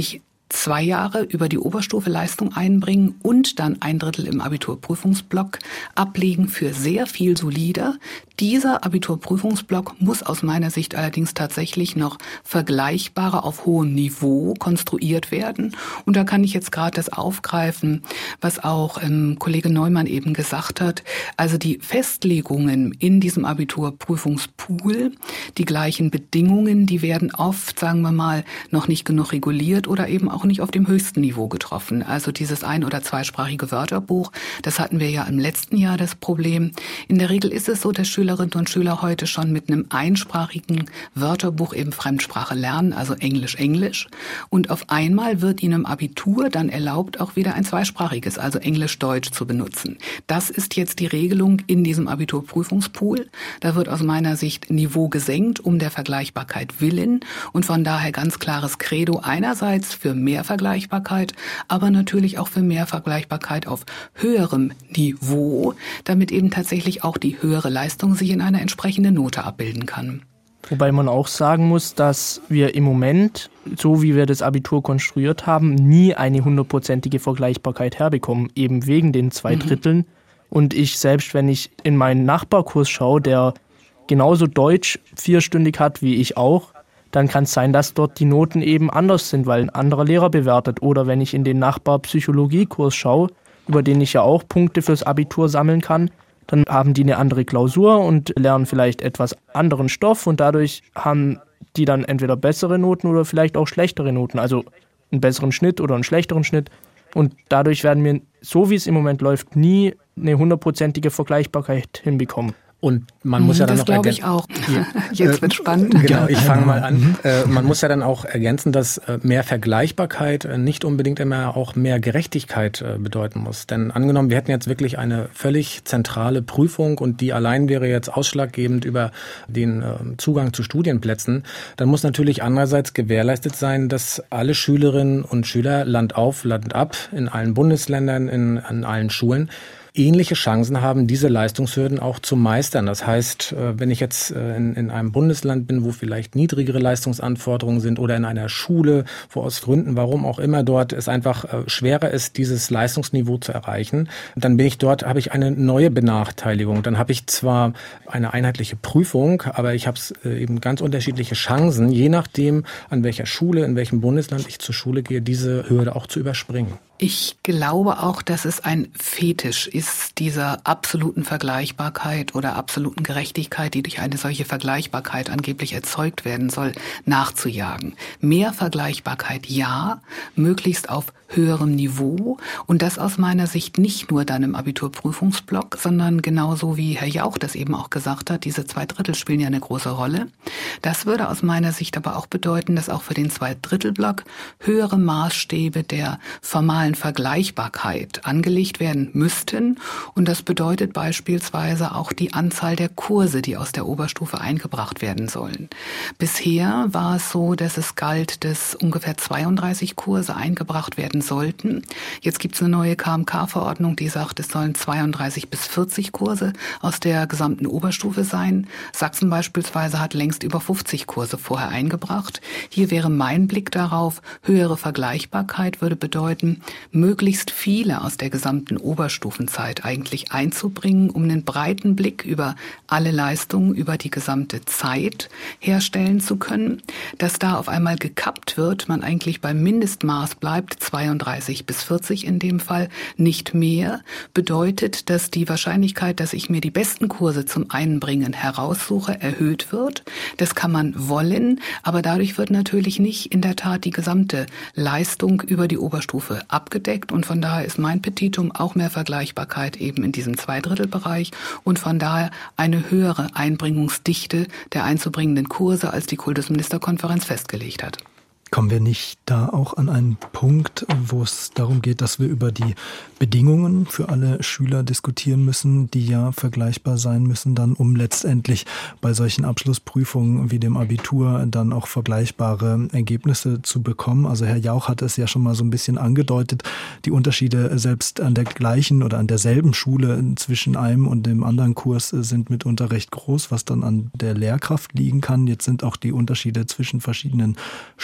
2 Jahre über die Oberstufe Leistung einbringen und dann 1/3 im Abiturprüfungsblock ablegen für sehr viel solider. Dieser Abiturprüfungsblock muss aus meiner Sicht allerdings tatsächlich noch vergleichbarer auf hohem Niveau konstruiert werden. Und da kann ich jetzt gerade das aufgreifen, was auch Kollege Neumann eben gesagt hat. Also die Festlegungen in diesem Abiturprüfungspool, die gleichen Bedingungen, die werden oft, sagen wir mal, noch nicht genug reguliert oder eben auch nicht auf dem höchsten Niveau getroffen. Also dieses ein- oder zweisprachige Wörterbuch, das hatten wir ja im letzten Jahr das Problem. In der Regel ist es so, dass Schülerinnen und Schüler heute schon mit einem einsprachigen Wörterbuch eben Fremdsprache lernen, also Englisch. Und auf einmal wird ihnen im Abitur dann erlaubt, auch wieder ein zweisprachiges, also Englisch-Deutsch zu benutzen. Das ist jetzt die Regelung in diesem Abiturprüfungspool. Da wird aus meiner Sicht Niveau gesenkt, um der Vergleichbarkeit willen. Und von daher ganz klares Credo einerseits für mehr Vergleichbarkeit, aber natürlich auch für mehr Vergleichbarkeit auf höherem Niveau, damit eben tatsächlich auch die höhere Leistung sich in einer entsprechenden Note abbilden kann. Wobei man auch sagen muss, dass wir im Moment, so wie wir das Abitur konstruiert haben, nie eine 100%ige Vergleichbarkeit herbekommen, eben wegen den 2/3. Und ich selbst, wenn ich in meinen Nachbarkurs schaue, der genauso Deutsch 4-stündig hat wie ich auch, dann kann es sein, dass dort die Noten eben anders sind, weil ein anderer Lehrer bewertet. Oder wenn ich in den Nachbar-Psychologie-Kurs schaue, über den ich ja auch Punkte fürs Abitur sammeln kann, dann haben die eine andere Klausur und lernen vielleicht etwas anderen Stoff und dadurch haben die dann entweder bessere Noten oder vielleicht auch schlechtere Noten, also einen besseren Schnitt oder einen schlechteren Schnitt. Und dadurch werden wir, so wie es im Moment läuft, nie eine 100%ige Vergleichbarkeit hinbekommen. Und man muss ja dann noch ergänzen. Das glaube ich auch. Jetzt wird spannend. Genau, ich fange mal an. Man muss ja dann auch ergänzen, dass mehr Vergleichbarkeit nicht unbedingt immer auch mehr Gerechtigkeit bedeuten muss. Denn angenommen, wir hätten jetzt wirklich eine völlig zentrale Prüfung und die allein wäre jetzt ausschlaggebend über den Zugang zu Studienplätzen, dann muss natürlich andererseits gewährleistet sein, dass alle Schülerinnen und Schüler Land auf, Land ab, in allen Bundesländern, an allen Schulen, ähnliche Chancen haben, diese Leistungshürden auch zu meistern. Das heißt, wenn ich jetzt in einem Bundesland bin, wo vielleicht niedrigere Leistungsanforderungen sind oder in einer Schule, wo aus Gründen, warum auch immer dort es einfach schwerer ist, dieses Leistungsniveau zu erreichen, dann habe ich eine neue Benachteiligung. Dann habe ich zwar eine einheitliche Prüfung, aber ich habe eben ganz unterschiedliche Chancen, je nachdem, an welcher Schule, in welchem Bundesland ich zur Schule gehe, diese Hürde auch zu überspringen. Ich glaube auch, dass es ein Fetisch ist, dieser absoluten Vergleichbarkeit oder absoluten Gerechtigkeit, die durch eine solche Vergleichbarkeit angeblich erzeugt werden soll, nachzujagen. Mehr Vergleichbarkeit, ja, möglichst auf höherem Niveau und das aus meiner Sicht nicht nur dann im Abiturprüfungsblock, sondern genauso wie Herr Jauch das eben auch gesagt hat, diese 2/3 spielen ja eine große Rolle. Das würde aus meiner Sicht aber auch bedeuten, dass auch für den 2/3-Block höhere Maßstäbe der formalen Vergleichbarkeit angelegt werden müssten und das bedeutet beispielsweise auch die Anzahl der Kurse, die aus der Oberstufe eingebracht werden sollen. Bisher war es so, dass es galt, dass ungefähr 32 Kurse eingebracht werden sollten. Jetzt gibt es eine neue KMK-Verordnung, die sagt, es sollen 32 bis 40 Kurse aus der gesamten Oberstufe sein. Sachsen beispielsweise hat längst über 50 Kurse vorher eingebracht. Hier wäre mein Blick darauf, höhere Vergleichbarkeit würde bedeuten, möglichst viele aus der gesamten Oberstufenzeit eigentlich einzubringen, um einen breiten Blick über alle Leistungen, über die gesamte Zeit herstellen zu können. Dass da auf einmal gekappt wird, man eigentlich beim Mindestmaß bleibt, 32 bis 40 in dem Fall, nicht mehr, bedeutet, dass die Wahrscheinlichkeit, dass ich mir die besten Kurse zum Einbringen heraussuche, erhöht wird. Das kann man wollen, aber dadurch wird natürlich nicht in der Tat die gesamte Leistung über die Oberstufe abgedeckt und von daher ist mein Petitum auch mehr Vergleichbarkeit eben in diesem 2/3-Bereich und von daher eine höhere Einbringungsdichte der einzubringenden Kurse, als die Kultusministerkonferenz festgelegt hat. Kommen wir nicht da auch an einen Punkt, wo es darum geht, dass wir über die Bedingungen für alle Schüler diskutieren müssen, die ja vergleichbar sein müssen, dann um letztendlich bei solchen Abschlussprüfungen wie dem Abitur dann auch vergleichbare Ergebnisse zu bekommen? Also Herr Jauch hat es ja schon mal so ein bisschen angedeutet, die Unterschiede selbst an der gleichen oder an derselben Schule zwischen einem und dem anderen Kurs sind mitunter recht groß, was dann an der Lehrkraft liegen kann. Jetzt sind auch die Unterschiede zwischen verschiedenen Schulen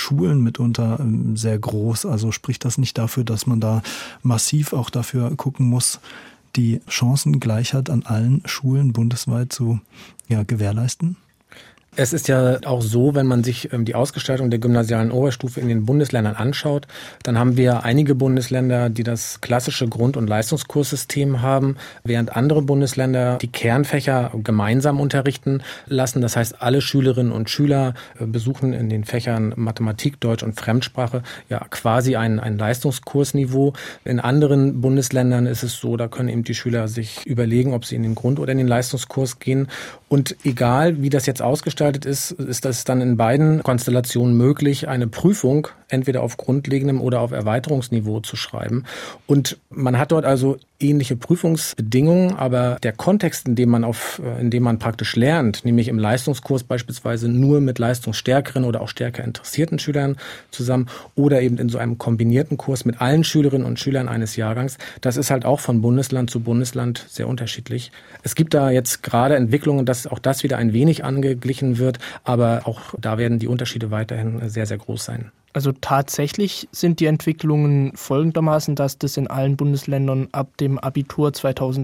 Chancen mitunter sehr groß. Also spricht das nicht dafür, dass man da massiv auch dafür gucken muss, die Chancengleichheit an allen Schulen bundesweit zu gewährleisten? Es ist ja auch so, wenn man sich die Ausgestaltung der gymnasialen Oberstufe in den Bundesländern anschaut, dann haben wir einige Bundesländer, die das klassische Grund- und Leistungskurssystem haben, während andere Bundesländer die Kernfächer gemeinsam unterrichten lassen. Das heißt, alle Schülerinnen und Schüler besuchen in den Fächern Mathematik, Deutsch und Fremdsprache quasi ein Leistungskursniveau. In anderen Bundesländern ist es so, da können eben die Schüler sich überlegen, ob sie in den Grund- oder in den Leistungskurs gehen. Und egal, wie das jetzt ausgestaltet ist das dann in beiden Konstellationen möglich, eine Prüfung entweder auf grundlegendem oder auf Erweiterungsniveau zu schreiben. Und man hat dort also ähnliche Prüfungsbedingungen, aber der Kontext, in dem man praktisch lernt, nämlich im Leistungskurs beispielsweise nur mit leistungsstärkeren oder auch stärker interessierten Schülern zusammen oder eben in so einem kombinierten Kurs mit allen Schülerinnen und Schülern eines Jahrgangs, das ist halt auch von Bundesland zu Bundesland sehr unterschiedlich. Es gibt da jetzt gerade Entwicklungen, dass auch das wieder ein wenig angeglichen wird, aber auch da werden die Unterschiede weiterhin sehr, sehr groß sein. Also tatsächlich sind die Entwicklungen folgendermaßen, dass das in allen Bundesländern ab dem Abitur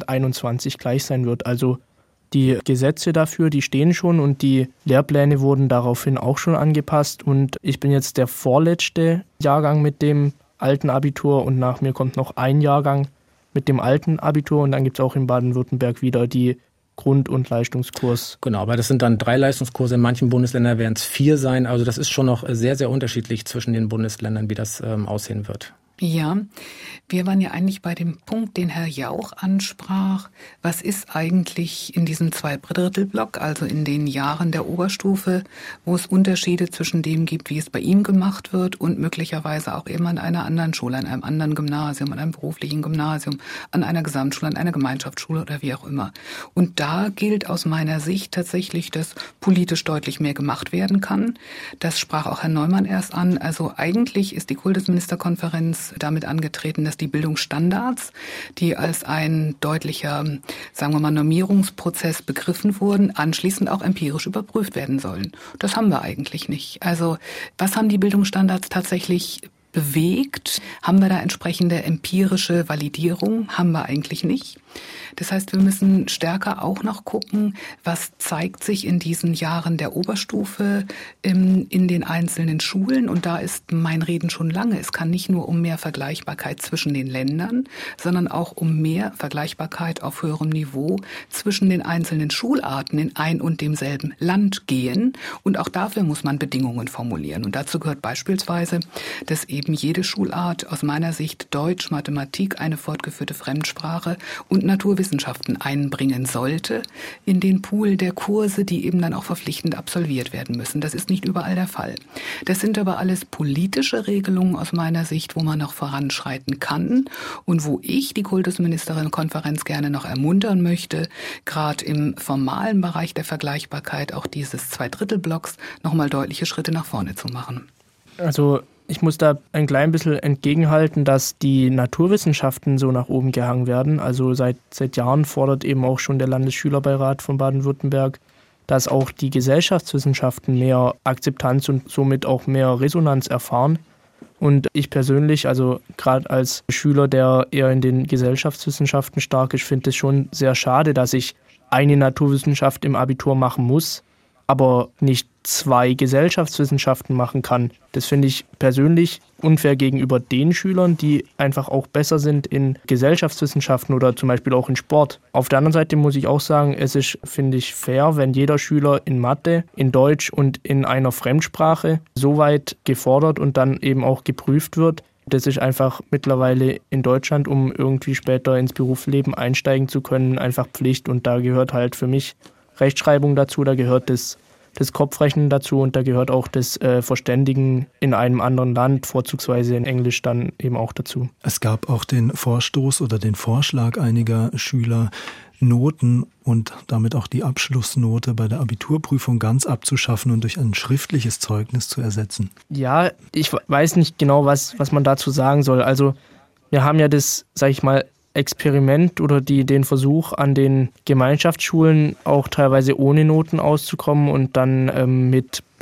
2021 gleich sein wird. Also die Gesetze dafür, die stehen schon und die Lehrpläne wurden daraufhin auch schon angepasst. Und ich bin jetzt der vorletzte Jahrgang mit dem alten Abitur und nach mir kommt noch ein Jahrgang mit dem alten Abitur und dann gibt es auch in Baden-Württemberg wieder die Grund- und Leistungskurs. Genau, aber das sind dann 3 Leistungskurse. In manchen Bundesländern werden es 4 sein. Also das ist schon noch sehr, sehr unterschiedlich zwischen den Bundesländern, wie das aussehen wird. Ja, wir waren ja eigentlich bei dem Punkt, den Herr Jauch ansprach. Was ist eigentlich in diesem 2/3-Block, also in den Jahren der Oberstufe, wo es Unterschiede zwischen dem gibt, wie es bei ihm gemacht wird und möglicherweise auch eben an einer anderen Schule, an einem anderen Gymnasium, an einem beruflichen Gymnasium, an einer Gesamtschule, an einer Gemeinschaftsschule oder wie auch immer. Und da gilt aus meiner Sicht tatsächlich, dass politisch deutlich mehr gemacht werden kann. Das sprach auch Herr Neumann erst an. Also eigentlich ist die Kultusministerkonferenz damit angetreten, dass die Bildungsstandards, die als ein deutlicher, sagen wir mal, Normierungsprozess begriffen wurden, anschließend auch empirisch überprüft werden sollen. Das haben wir eigentlich nicht. Also was haben die Bildungsstandards tatsächlich bewegt? Haben wir da entsprechende empirische Validierung? Haben wir eigentlich nicht. Das heißt, wir müssen stärker auch noch gucken, was zeigt sich in diesen Jahren der Oberstufe in den einzelnen Schulen. Und da ist mein Reden schon lange. Es kann nicht nur um mehr Vergleichbarkeit zwischen den Ländern, sondern auch um mehr Vergleichbarkeit auf höherem Niveau zwischen den einzelnen Schularten in ein und demselben Land gehen. Und auch dafür muss man Bedingungen formulieren. Und dazu gehört beispielsweise, dass eben jede Schulart aus meiner Sicht Deutsch, Mathematik, eine fortgeführte Fremdsprache und Naturwissenschaften einbringen sollte in den Pool der Kurse, die eben dann auch verpflichtend absolviert werden müssen. Das ist nicht überall der Fall. Das sind aber alles politische Regelungen aus meiner Sicht, wo man noch voranschreiten kann und wo ich die Kultusministerinnenkonferenz gerne noch ermuntern möchte, gerade im formalen Bereich der Vergleichbarkeit auch dieses 2/3-Blocks nochmal deutliche Schritte nach vorne zu machen. Also ich muss da ein klein bisschen entgegenhalten, dass die Naturwissenschaften so nach oben gehangen werden. Also seit Jahren fordert eben auch schon der Landesschülerbeirat von Baden-Württemberg, dass auch die Gesellschaftswissenschaften mehr Akzeptanz und somit auch mehr Resonanz erfahren. Und ich persönlich, also gerade als Schüler, der eher in den Gesellschaftswissenschaften stark ist, finde es schon sehr schade, dass ich eine Naturwissenschaft im Abitur machen muss, aber nicht 2 Gesellschaftswissenschaften machen kann. Das finde ich persönlich unfair gegenüber den Schülern, die einfach auch besser sind in Gesellschaftswissenschaften oder zum Beispiel auch in Sport. Auf der anderen Seite muss ich auch sagen, es ist, finde ich, fair, wenn jeder Schüler in Mathe, in Deutsch und in einer Fremdsprache so weit gefordert und dann eben auch geprüft wird. Das ist einfach mittlerweile in Deutschland, um irgendwie später ins Berufsleben einsteigen zu können, einfach Pflicht. Und da gehört halt für mich Rechtschreibung dazu, da gehört das Kopfrechnen dazu und da gehört auch das Verständigen in einem anderen Land, vorzugsweise in Englisch, dann eben auch dazu. Es gab auch den Vorstoß oder den Vorschlag einiger Schüler, Noten und damit auch die Abschlussnote bei der Abiturprüfung ganz abzuschaffen und durch ein schriftliches Zeugnis zu ersetzen. Ja, ich weiß nicht genau, was man dazu sagen soll. Also wir haben ja das, sag ich mal, Experiment oder den Versuch an den Gemeinschaftsschulen auch teilweise ohne Noten auszukommen und dann mit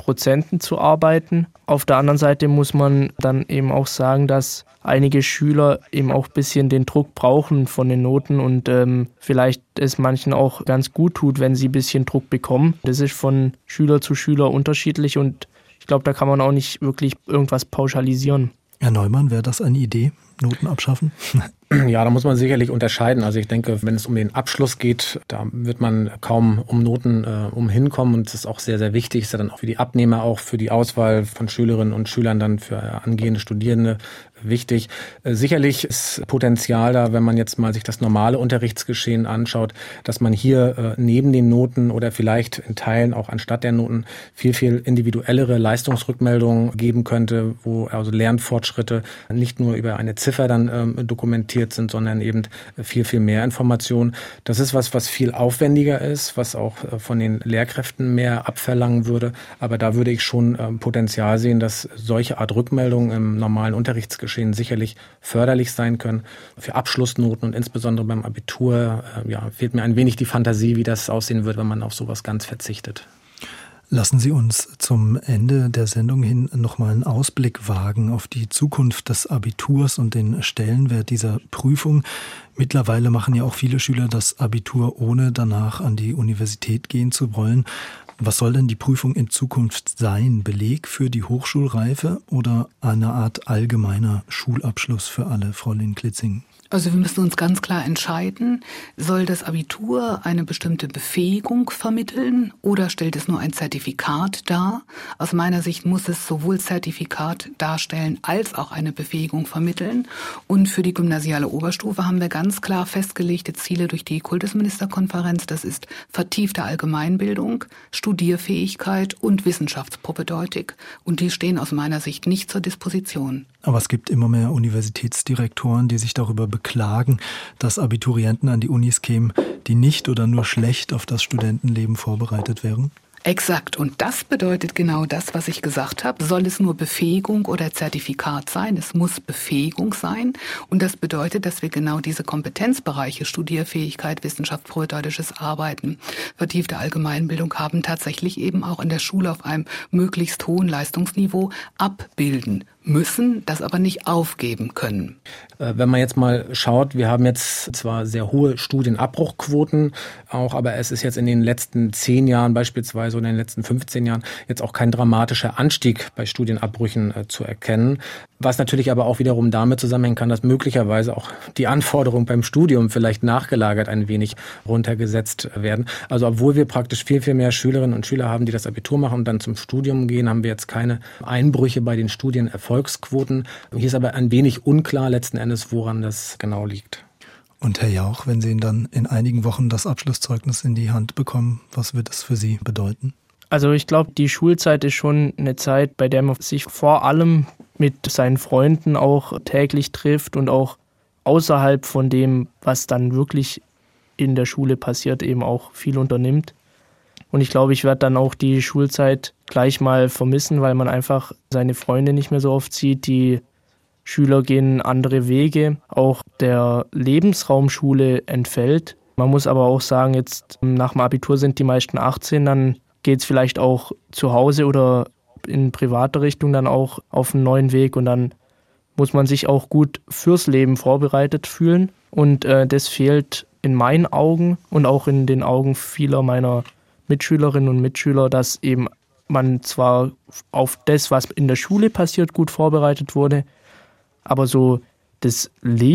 Prozenten zu arbeiten. Auf der anderen Seite muss man dann eben auch sagen, dass einige Schüler eben auch ein bisschen den Druck brauchen von den Noten und vielleicht es manchen auch ganz gut tut, wenn sie ein bisschen Druck bekommen. Das ist von Schüler zu Schüler unterschiedlich und ich glaube, da kann man auch nicht wirklich irgendwas pauschalisieren. Herr Neumann, wäre das eine Idee? Noten abschaffen? Ja, da muss man sicherlich unterscheiden. Also ich denke, wenn es um den Abschluss geht, da wird man kaum um Noten umhinkommen und das ist auch sehr, sehr wichtig. Ist ja dann auch für die Abnehmer, auch für die Auswahl von Schülerinnen und Schülern dann für angehende Studierende wichtig. Sicherlich ist Potenzial da, wenn man jetzt mal sich das normale Unterrichtsgeschehen anschaut, dass man hier neben den Noten oder vielleicht in Teilen auch anstatt der Noten viel, viel individuellere Leistungsrückmeldungen geben könnte, wo also Lernfortschritte nicht nur über eine Ziffer dann dokumentiert sind, sondern eben viel, viel mehr Informationen. Das ist was viel aufwendiger ist, was auch von den Lehrkräften mehr abverlangen würde. Aber da würde ich schon Potenzial sehen, dass solche Art Rückmeldungen im normalen Unterrichtsgeschehen sicherlich förderlich sein können. Für Abschlussnoten und insbesondere beim Abitur fehlt mir ein wenig die Fantasie, wie das aussehen wird, wenn man auf sowas ganz verzichtet. Lassen Sie uns zum Ende der Sendung hin nochmal einen Ausblick wagen auf die Zukunft des Abiturs und den Stellenwert dieser Prüfung. Mittlerweile machen ja auch viele Schüler das Abitur, ohne danach an die Universität gehen zu wollen. Was soll denn die Prüfung in Zukunft sein? Beleg für die Hochschulreife oder eine Art allgemeiner Schulabschluss für alle, Frau Linn-Klitzing? Also wir müssen uns ganz klar entscheiden, soll das Abitur eine bestimmte Befähigung vermitteln oder stellt es nur ein Zertifikat dar? Aus meiner Sicht muss es sowohl Zertifikat darstellen als auch eine Befähigung vermitteln. Und für die gymnasiale Oberstufe haben wir ganz klar festgelegte Ziele durch die Kultusministerkonferenz. Das ist vertiefte Allgemeinbildung, Studierfähigkeit und Wissenschaftspropedeutik. Und die stehen aus meiner Sicht nicht zur Disposition. Aber es gibt immer mehr Universitätsdirektoren, die sich darüber beklagen, dass Abiturienten an die Unis kämen, die nicht oder nur schlecht auf das Studentenleben vorbereitet wären. Exakt. Und das bedeutet genau das, was ich gesagt habe. Soll es nur Befähigung oder Zertifikat sein? Es muss Befähigung sein. Und das bedeutet, dass wir genau diese Kompetenzbereiche, Studierfähigkeit, wissenschaftspropedeutiges Arbeiten, vertiefte Allgemeinbildung haben, tatsächlich eben auch in der Schule auf einem möglichst hohen Leistungsniveau abbilden müssen, das aber nicht aufgeben können. Wenn man jetzt mal schaut, wir haben jetzt zwar sehr hohe Studienabbruchquoten auch, aber es ist jetzt in den letzten 10 Jahren beispielsweise oder in den letzten 15 Jahren jetzt auch kein dramatischer Anstieg bei Studienabbrüchen zu erkennen. Was natürlich aber auch wiederum damit zusammenhängen kann, dass möglicherweise auch die Anforderungen beim Studium vielleicht nachgelagert ein wenig runtergesetzt werden. Also obwohl wir praktisch viel, viel mehr Schülerinnen und Schüler haben, die das Abitur machen und dann zum Studium gehen, haben wir jetzt keine Einbrüche bei den Studienerfolgsquoten. Hier ist aber ein wenig unklar letzten Endes, woran das genau liegt. Und Herr Jauch, wenn Sie dann in einigen Wochen das Abschlusszeugnis in die Hand bekommen, was wird das für Sie bedeuten? Also ich glaube, die Schulzeit ist schon eine Zeit, bei der man sich vor allem mit seinen Freunden auch täglich trifft und auch außerhalb von dem, was dann wirklich in der Schule passiert, eben auch viel unternimmt. Und ich glaube, ich werde dann auch die Schulzeit gleich mal vermissen, weil man einfach seine Freunde nicht mehr so oft sieht. Die Schüler gehen andere Wege. Auch der Lebensraum Schule entfällt. Man muss aber auch sagen, jetzt nach dem Abitur sind die meisten 18, dann geht es vielleicht auch zu Hause oder in privater Richtung dann auch auf einen neuen Weg und dann muss man sich auch gut fürs Leben vorbereitet fühlen und das fehlt in meinen Augen und auch in den Augen vieler meiner Mitschülerinnen und Mitschüler, dass eben man zwar auf das, was in der Schule passiert, gut vorbereitet wurde, aber so das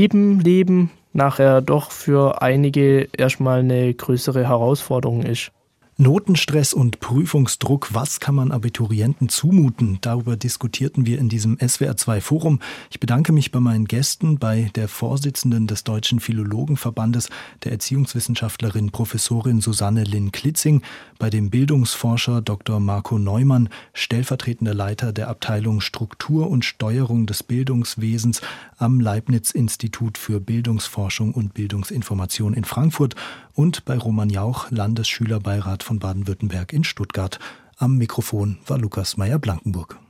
Leben nachher doch für einige erstmal eine größere Herausforderung ist. Notenstress und Prüfungsdruck, was kann man Abiturienten zumuten? Darüber diskutierten wir in diesem SWR2-Forum. Ich bedanke mich bei meinen Gästen, bei der Vorsitzenden des Deutschen Philologenverbandes, der Erziehungswissenschaftlerin Professorin Susanne Linn-Klitzing, bei dem Bildungsforscher Dr. Marco Neumann, stellvertretender Leiter der Abteilung Struktur und Steuerung des Bildungswesens am Leibniz-Institut für Bildungsforschung und Bildungsinformation in Frankfurt und bei Roman Jauch, Landesschülerbeirat von Baden-Württemberg in Stuttgart. Am Mikrofon war Lukas Meyer-Blankenburg.